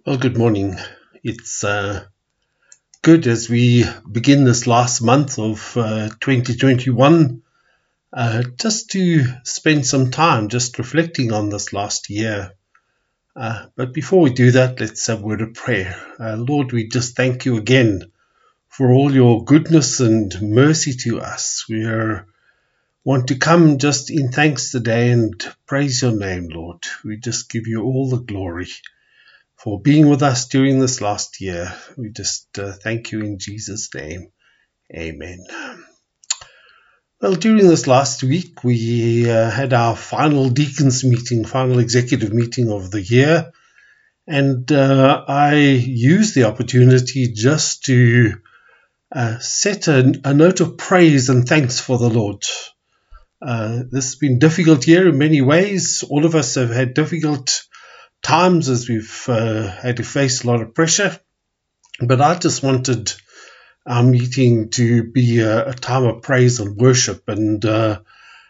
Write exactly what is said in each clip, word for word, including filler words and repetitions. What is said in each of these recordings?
Well, good morning. It's uh, good as we begin this last month of uh, twenty twenty-one, uh, just to spend some time just reflecting on this last year. Uh, but before we do that, let's have a word of prayer. Uh, Lord, we just thank you again for all your goodness and mercy to us. We are, want to come just in thanks today and praise your name, Lord. We just give you all the glory for being with us during this last year. We just uh, thank you in Jesus' name. Amen. Well, during this last week, we uh, had our final deacons meeting, final executive meeting of the year. And uh, I used the opportunity just to uh, set a, a note of praise and thanks for the Lord. Uh, this has been a difficult year in many ways. All of us have had difficult times as we've uh, had to face a lot of pressure. But I just wanted our meeting to be a, a time of praise and worship, and uh,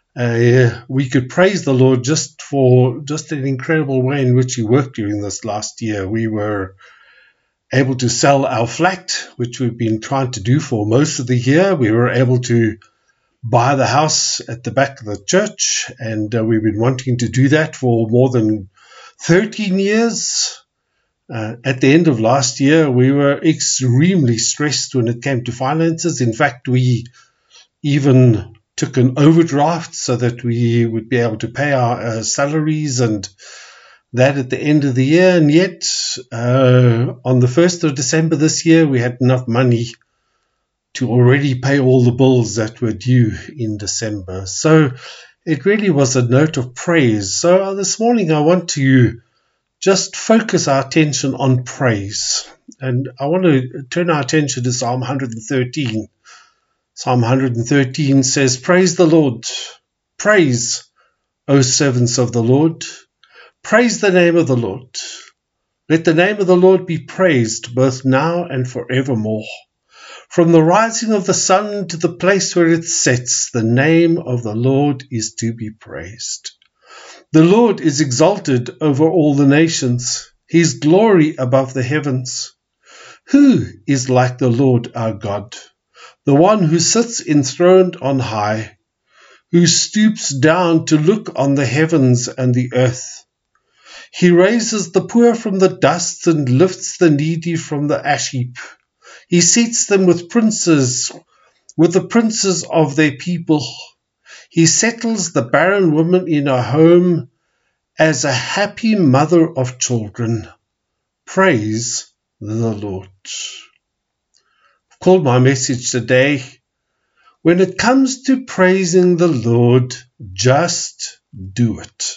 uh, we could praise the Lord just for just an incredible way in which He worked during this last year. We were able to sell our flat, which we've been trying to do for most of the year. We were able to buy the house at the back of the church, and uh, we've been wanting to do that for more than thirteen years. Uh, at the end of last year, we were extremely stressed when it came to finances. In fact, we even took an overdraft so that we would be able to pay our uh, salaries and that at the end of the year. And yet, uh, on the first of December this year, we had enough money to already pay all the bills that were due in December. So it really was a note of praise. So uh, this morning, I want to just focus our attention on praise. And I want to turn our attention to Psalm one thirteen. Psalm one thirteen says, "Praise the Lord. Praise, O servants of the Lord. Praise the name of the Lord. Let the name of the Lord be praised both now and forevermore. From the rising of the sun to the place where it sets, the name of the Lord is to be praised. The Lord is exalted over all the nations, His glory above the heavens. Who is like the Lord our God, the one who sits enthroned on high, who stoops down to look on the heavens and the earth? He raises the poor from the dust and lifts the needy from the ash heap. He seats them with princes, with the princes of their people. He settles the barren woman in her home as a happy mother of children. Praise the Lord." I've called my message today, when it comes to praising the Lord, just do it.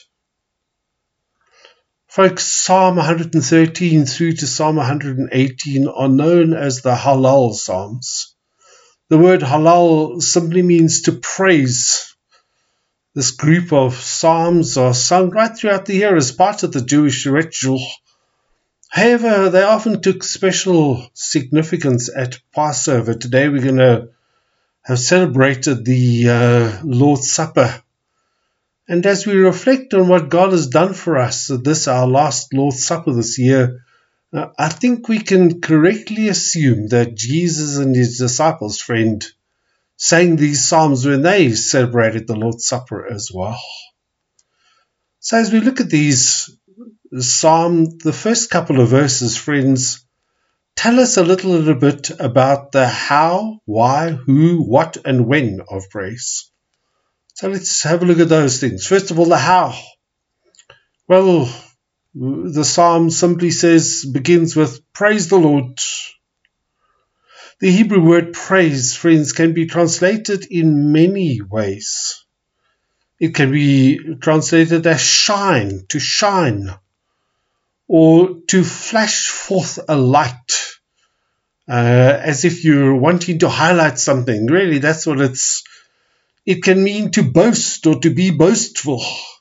Folks, Psalm one thirteen through to Psalm one eighteen are known as the Hallel Psalms. The word Hallel simply means to praise. This group of psalms are sung right throughout the year as part of the Jewish ritual. However, they often took special significance at Passover. Today we're going to have celebrated the uh, Lord's Supper. And as we reflect on what God has done for us, this our last Lord's Supper this year, uh, I think we can correctly assume that Jesus and His disciples, friend, sang these psalms when they celebrated the Lord's Supper as well. So as we look at these psalms, the first couple of verses, friends, tell us a little, little bit about the how, why, who, what, and when of praise. So let's have a look at those things. First of all, the how. Well, the psalm simply says, begins with, "Praise the Lord." The Hebrew word praise, friends, can be translated in many ways. It can be translated as shine, to shine, or to flash forth a light, uh, as if you're wanting to highlight something. Really, that's what it's. It can mean to boast or to be boastful.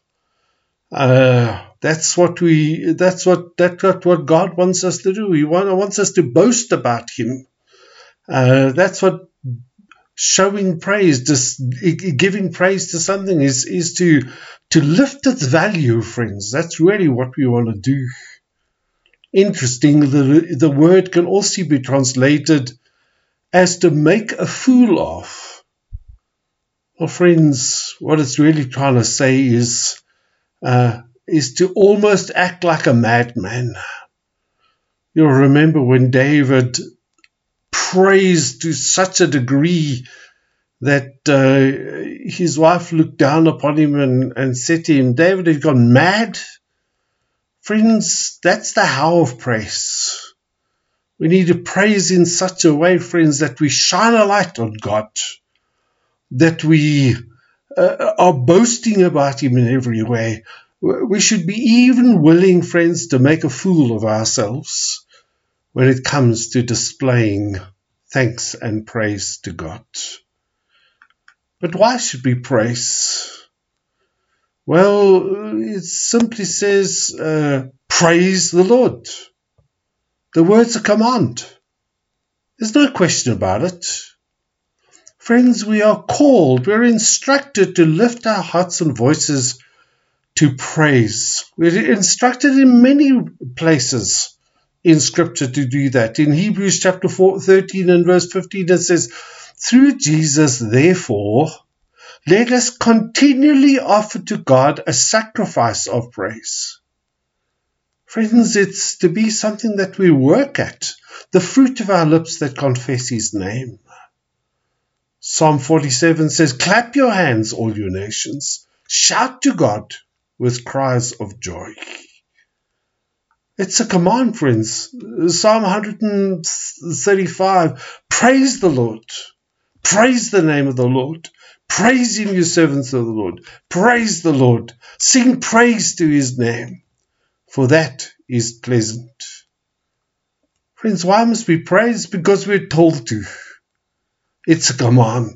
Uh, that's what we. That's what that's what, what God wants us to do. He want, wants us to boast about Him. Uh, that's what showing praise, just giving praise to something is, is to, to lift its value, friends. That's really what we want to do. Interesting, the, the word can also be translated as to make a fool of. Well, friends, what it's really trying to say is, uh, is to almost act like a madman. You'll remember when David praised to such a degree that uh, his wife looked down upon him and, and said to him, David, have you gone mad? Friends, that's the how of praise. We need to praise in such a way, friends, that we shine a light on God, that we uh, are boasting about him in every way. We should be even willing, friends, to make a fool of ourselves when it comes to displaying thanks and praise to God. But why should we praise? Well, it simply says, uh, praise the Lord. The word's a command. There's no question about it. Friends, we are called, we're instructed to lift our hearts and voices to praise. We're instructed in many places in Scripture to do that. In Hebrews chapter four, thirteen and verse fifteen, it says, through Jesus, therefore, let us continually offer to God a sacrifice of praise. Friends, it's to be something that we work at, the fruit of our lips that confess his name. Psalm forty-seven says, clap your hands, all you nations. Shout to God with cries of joy. It's a command, friends. Psalm one thirty-five, praise the Lord. Praise the name of the Lord. Praise him, you servants of the Lord. Praise the Lord. Sing praise to his name, for that is pleasant. Friends, why must we praise? Because we're told to. It's a command.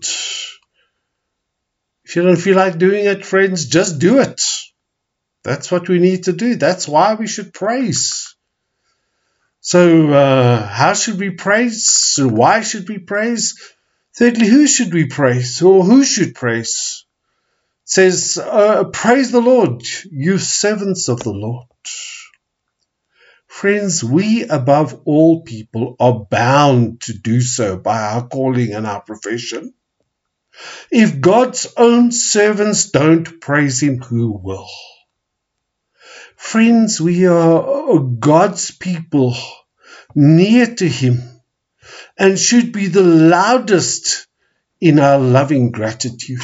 If you don't feel like doing it, friends, just do it. That's what we need to do. That's why we should praise. So, uh, how should we praise? Why should we praise? Thirdly, who should we praise? Or who should praise? It says, uh, praise the Lord, you servants of the Lord. Friends, we above all people are bound to do so by our calling and our profession. If God's own servants don't praise him, who will? Friends, we are God's people, near to him, and should be the loudest in our loving gratitude.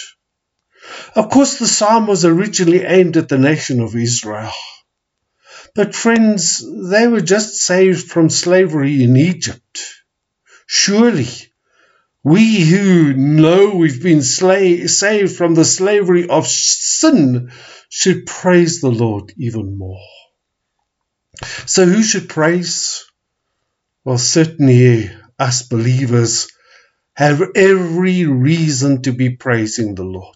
Of course, the psalm was originally aimed at the nation of Israel. But friends, they were just saved from slavery in Egypt. Surely, we who know we've been sla- saved from the slavery of sin should praise the Lord even more. So who should praise? Well, certainly us believers have every reason to be praising the Lord.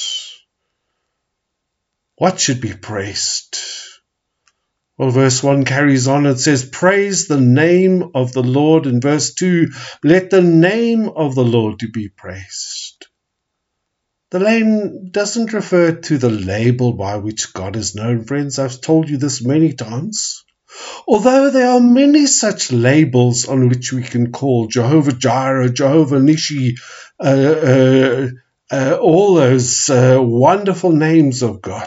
What should be praised? Well, verse one carries on. It says, praise the name of the Lord. In verse two, let the name of the Lord be praised. The name doesn't refer to the label by which God is known, friends. I've told you this many times. Although there are many such labels on which we can call Jehovah Jireh, Jehovah Nishi, uh, uh, uh, all those uh, wonderful names of God.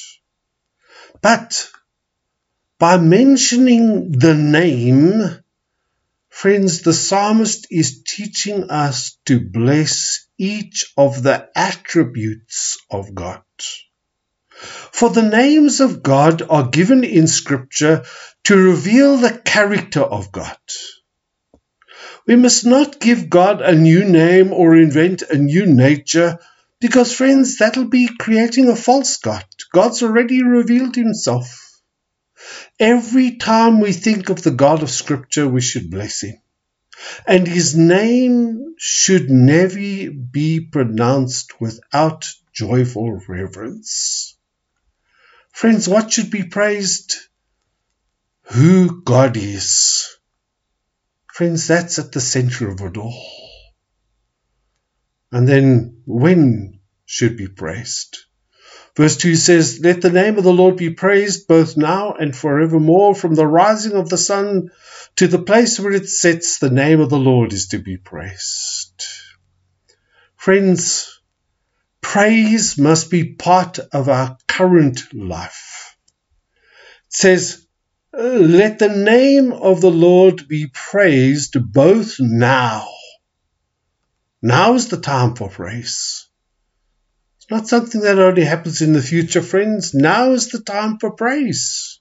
But by mentioning the name, friends, the psalmist is teaching us to bless each of the attributes of God. For the names of God are given in Scripture to reveal the character of God. We must not give God a new name or invent a new nature, because, friends, that'll be creating a false God. God's already revealed himself. Every time we think of the God of Scripture, we should bless him. And his name should never be pronounced without joyful reverence. Friends, what should be praised? Who God is. Friends, that's at the center of it all. And then when should be praised? Verse two says, let the name of the Lord be praised both now and forevermore. From the rising of the sun to the place where it sets, the name of the Lord is to be praised. Friends, praise must be part of our current life. It says, let the name of the Lord be praised both now. Now is the time for praise. It's not something that only happens in the future, friends. Now is the time for praise.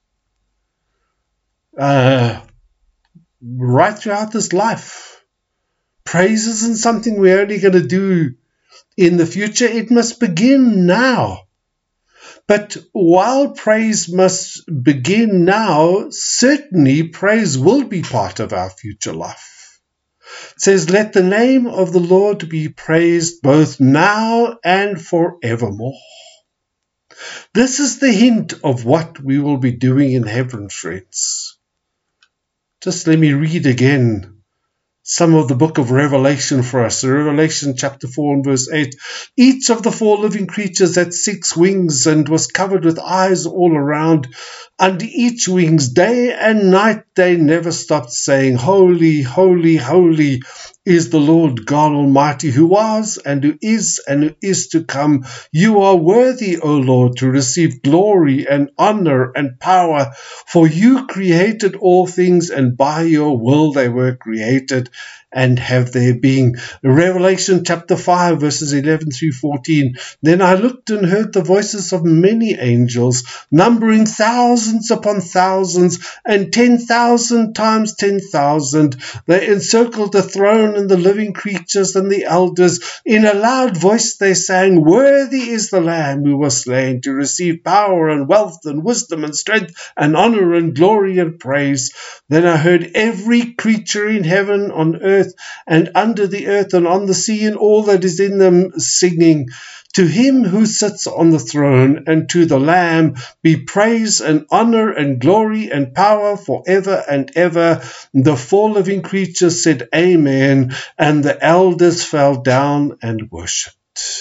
Uh, right throughout this life, praise isn't something we're only going to do in the future. It must begin now. But while praise must begin now, certainly praise will be part of our future life. It says, let the name of the Lord be praised both now and forevermore. This is the hint of what we will be doing in heaven, friends. Just let me read again some of the book of Revelation for us. Revelation chapter four and verse eight. Each of the four living creatures had six wings and was covered with eyes all around. Under each wings, day and night, they never stopped saying, holy, holy, holy is the Lord God Almighty, who was and who is and who is to come. You are worthy, O Lord, to receive glory and honor and power, for you created all things, and by your will they were created and have their being. Revelation chapter five, verses eleven through fourteen. Then I looked and heard the voices of many angels, numbering thousands upon thousands, and ten thousand times ten thousand. They encircled the throne and the living creatures and the elders. In a loud voice they sang, worthy is the Lamb who was slain to receive power and wealth and wisdom and strength and honor and glory and praise. Then I heard every creature in heaven, on earth, and under the earth, and on the sea, and all that is in them, singing, to him who sits on the throne and to the Lamb be praise and honor and glory and power forever and ever. The four living creatures said, Amen, and the elders fell down and worshipped.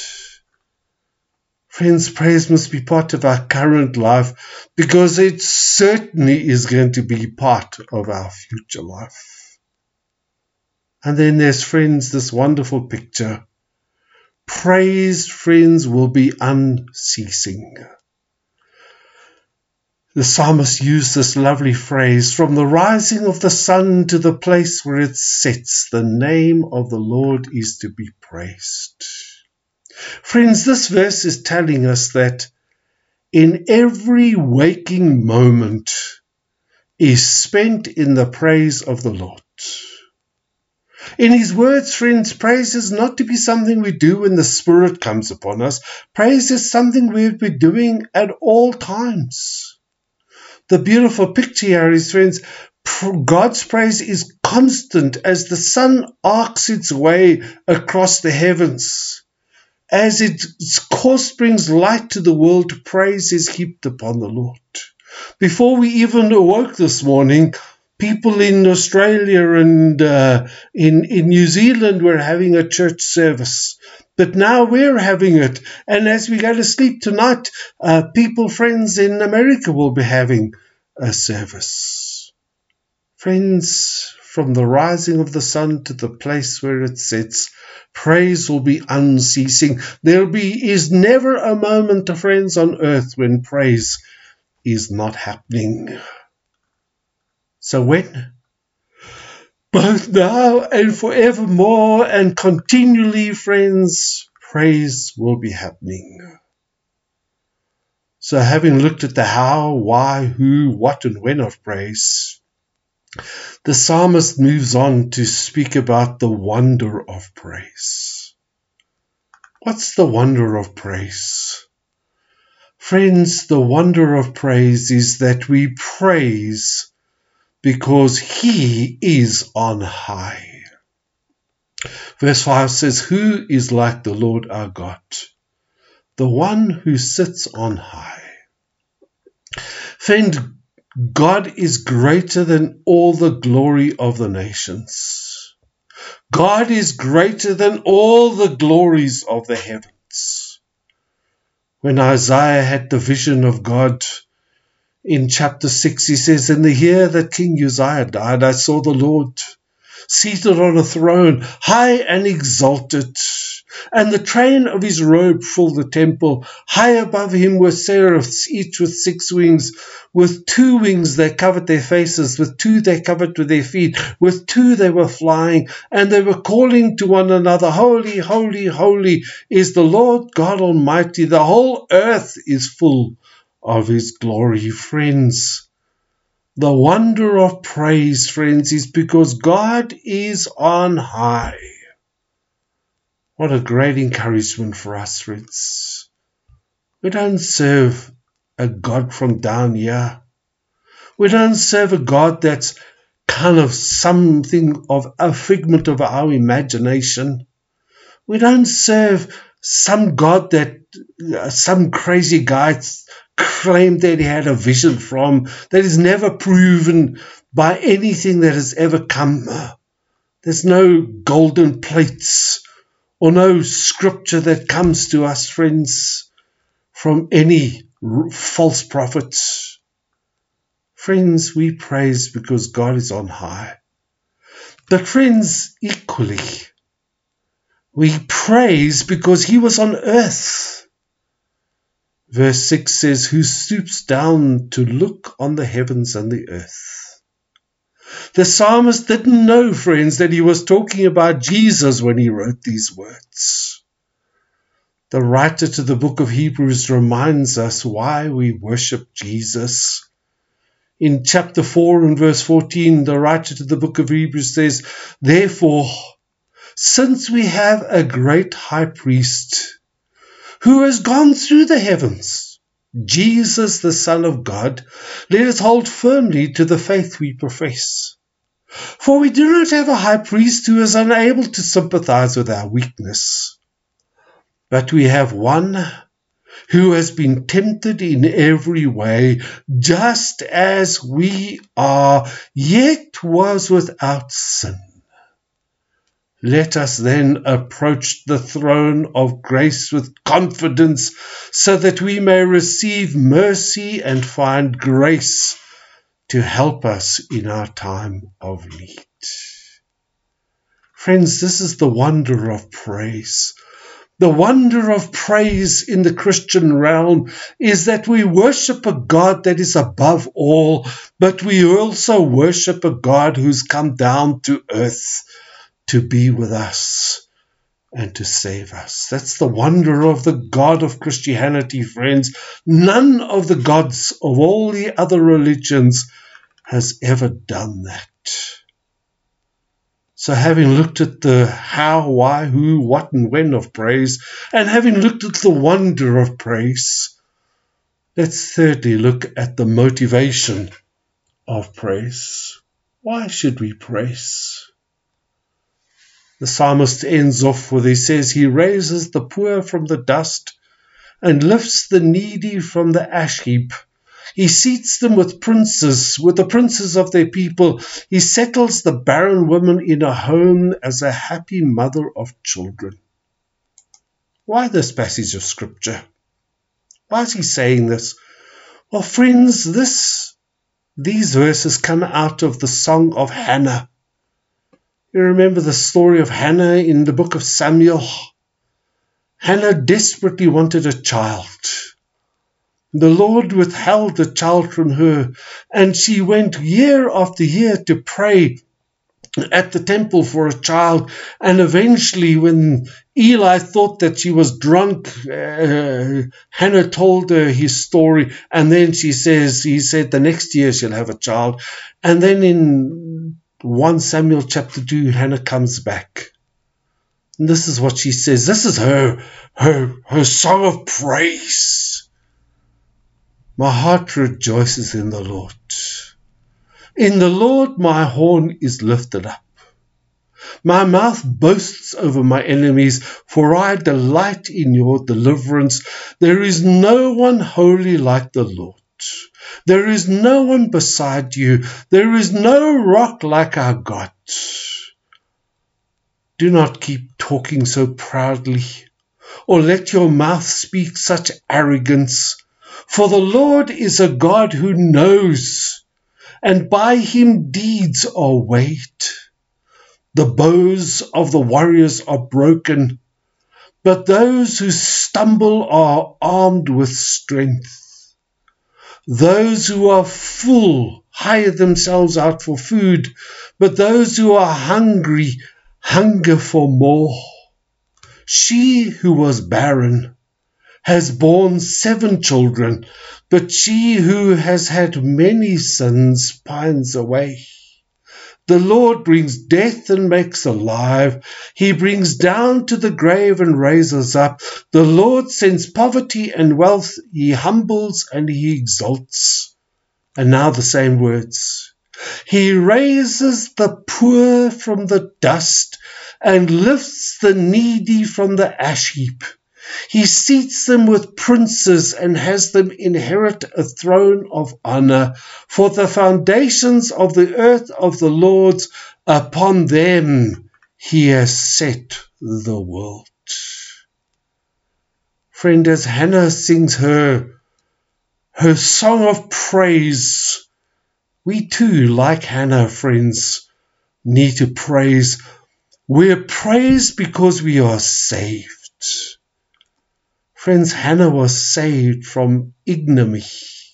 Friends, praise must be part of our current life, because it certainly is going to be part of our future life. And then there's, friends, this wonderful picture. Praise, friends, will be unceasing. The psalmist used this lovely phrase, from the rising of the sun to the place where it sets, the name of the Lord is to be praised. Friends, this verse is telling us that in every waking moment is spent in the praise of the Lord. In his words, friends, praise is not to be something we do when the Spirit comes upon us. Praise is something we'll be doing at all times. The beautiful picture here is, friends, God's praise is constant as the sun arcs its way across the heavens. As its course brings light to the world, praise is heaped upon the Lord. Before we even awoke this morning, people in Australia and uh, in, in New Zealand were having a church service. But now we're having it. And as we go to sleep tonight, uh, people, friends in America will be having a service. Friends, from the rising of the sun to the place where it sets, praise will be unceasing. There be is never a moment, friends, on earth when praise is not happening. So when? Both now and forevermore and continually, friends, praise will be happening. So having looked at the how, why, who, what, and when of praise, the psalmist moves on to speak about the wonder of praise. What's the wonder of praise? Friends, the wonder of praise is that we praise because he is on high. Verse five says, who is like the Lord our God, the one who sits on high? Friend, God is greater than all the glory of the nations. God is greater than all the glories of the heavens. When Isaiah had the vision of God in chapter six, he says, in the year that King Uzziah died, I saw the Lord seated on a throne, high and exalted, and the train of his robe filled the temple. High above him were seraphs, each with six wings. With two wings they covered their faces, with two they covered with their feet, with two they were flying, and they were calling to one another, Holy, holy, holy is the Lord God Almighty. The whole earth is full of his glory. Friends, the wonder of praise, friends, is because God is on high. What a great encouragement for us, friends. We don't serve a God from down here. We don't serve a God that's kind of something of a figment of our imagination. We don't serve some God that uh, some crazy guy claimed that he had a vision from, that is never proven by anything that has ever come. There's no golden plates or no scripture that comes to us, friends, from any false prophets. Friends, we praise because God is on high. But friends, equally, we praise because he was on earth. Verse six says, who stoops down to look on the heavens and the earth. The psalmist didn't know, friends, that he was talking about Jesus when he wrote these words. The writer to the book of Hebrews reminds us why we worship Jesus. In chapter four and verse fourteen, the writer to the book of Hebrews says, therefore, since we have a great high priest who has gone through the heavens, Jesus, the Son of God, let us hold firmly to the faith we profess. For we do not have a high priest who is unable to sympathize with our weakness, but we have one who has been tempted in every way, just as we are, yet was without sin. Let us then approach the throne of grace with confidence, so that we may receive mercy and find grace to help us in our time of need. Friends, this is the wonder of praise. The wonder of praise in the Christian realm is that we worship a God that is above all, but we also worship a God who's come down to earth to be with us and to save us. That's the wonder of the God of Christianity, friends. None of the gods of all the other religions has ever done that. So having looked at the how, why, who, what, and when of praise, and having looked at the wonder of praise, let's thirdly look at the motivation of praise. Why should we praise? The psalmist ends off with, he says, he raises the poor from the dust and lifts the needy from the ash heap. He seats them with princes, with the princes of their people. He settles the barren woman in a home as a happy mother of children. Why this passage of scripture? Why is he saying this? Well, friends, this, these verses come out of the song of Hannah. You remember the story of Hannah in the book of Samuel? Hannah desperately wanted a child. The Lord withheld the child from her, and she went year after year to pray at the temple for a child. And eventually, when Eli thought that she was drunk, uh, Hannah told her his story, and then she says, he said the next year she'll have a child. And then in First Samuel chapter two, Hannah comes back. And this is what she says. This is her, her, her song of praise. My heart rejoices in the Lord. In the Lord my horn is lifted up. My mouth boasts over my enemies, for I delight in your deliverance. There is no one holy like the Lord. There is no one beside you. There is no rock like our God. Do not keep talking so proudly. or let your mouth speak such arrogance. For the Lord is a God who knows, and by him deeds are weighed. The bows of the warriors are broken, but those who stumble are armed with strength. Those who are full hire themselves out for food, but those who are hungry hunger for more. She who was barren has borne seven children, but she who has had many sons pines away. The Lord brings death and makes alive. He brings down to the grave and raises up. The Lord sends poverty and wealth. He humbles and he exalts. And now the same words. He raises the poor from the dust and lifts the needy from the ash heap. He seats them with princes and has them inherit a throne of honor. For the foundations of the earth of the Lord's, upon them he has set the world. Friend, as Hannah sings her, her song of praise, we too, like Hannah, friends, need to praise. We're praised because we are saved. Friends, Hannah was saved from ignominy.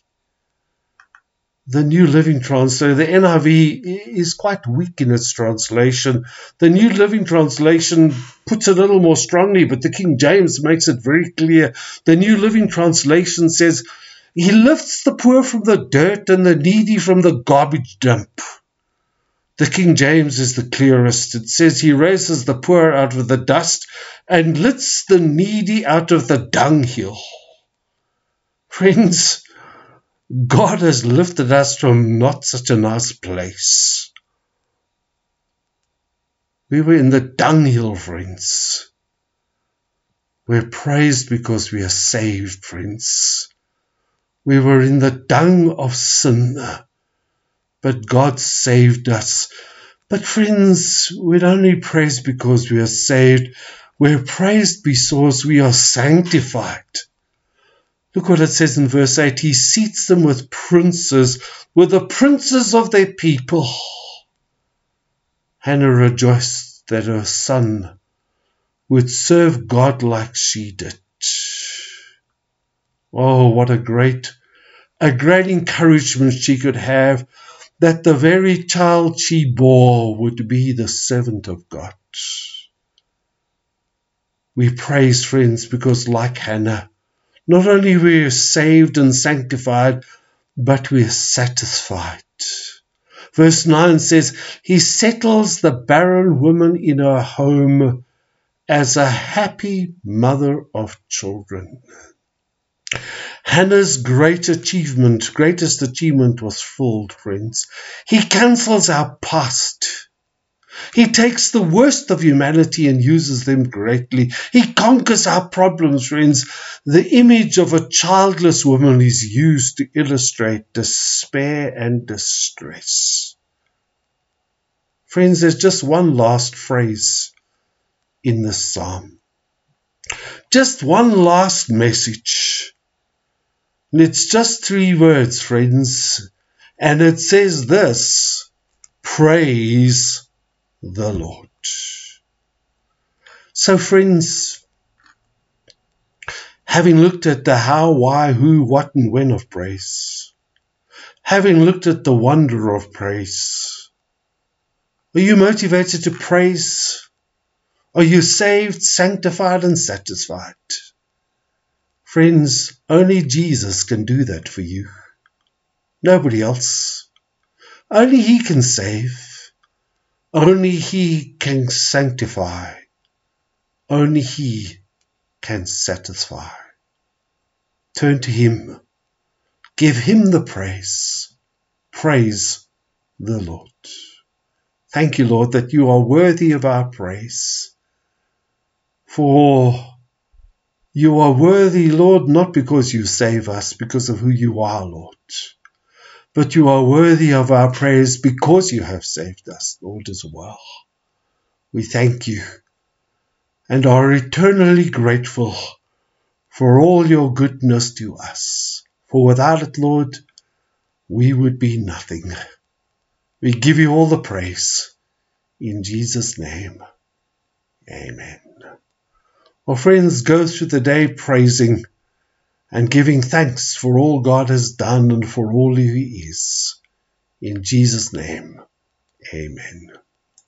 The New Living Translation, the N I V, is quite weak in its translation. The New Living Translation puts it a little more strongly, but the King James makes it very clear. The New Living Translation says, he lifts the poor from the dirt and the needy from the garbage dump. The King James is the clearest. It says he raises the poor out of the dust and lifts the needy out of the dunghill. Friends, God has lifted us from not such a nice place. We were in the dunghill, friends. We're praised because we are saved, friends. We were in the dung of sin, but God saved us. But friends, we're only praised because we are saved. We're praised because we are sanctified. Look what it says in verse eight. He seats them with princes, with the princes of their people. Hannah rejoiced that her son would serve God like she did. Oh, what a great, a great encouragement she could have, that the very child she bore would be the servant of God. We praise, friends, because like Hannah, not only we are saved and sanctified, but we are satisfied. Verse nine says, he settles the barren woman in her home as a happy mother of children. Hannah's great achievement, greatest achievement was fulfilled, friends. He cancels our past. He takes the worst of humanity and uses them greatly. He conquers our problems, friends. The image of a childless woman is used to illustrate despair and distress. Friends, there's just one last phrase in this psalm. Just one last message. And it's just three words, friends. And it says this: praise the Lord. So, friends, having looked at the how, why, who, what, and when of praise, having looked at the wonder of praise, are you motivated to praise? Are you saved, sanctified, and satisfied? Friends, only Jesus can do that for you. Nobody else. Only He can save. Only He can sanctify. Only He can satisfy. Turn to Him. Give Him the praise. Praise the Lord. Thank you, Lord, that you are worthy of our praise. For you are worthy, Lord, not because you save us, because of who you are, Lord. But you are worthy of our praise because you have saved us, Lord, as well. We thank you. and are eternally grateful for all your goodness to us. For without it, Lord, we would be nothing. We give you all the praise. In Jesus' name, amen. Well, friends, go through the day praising and giving thanks for all God has done and for all He is. In Jesus' name, amen.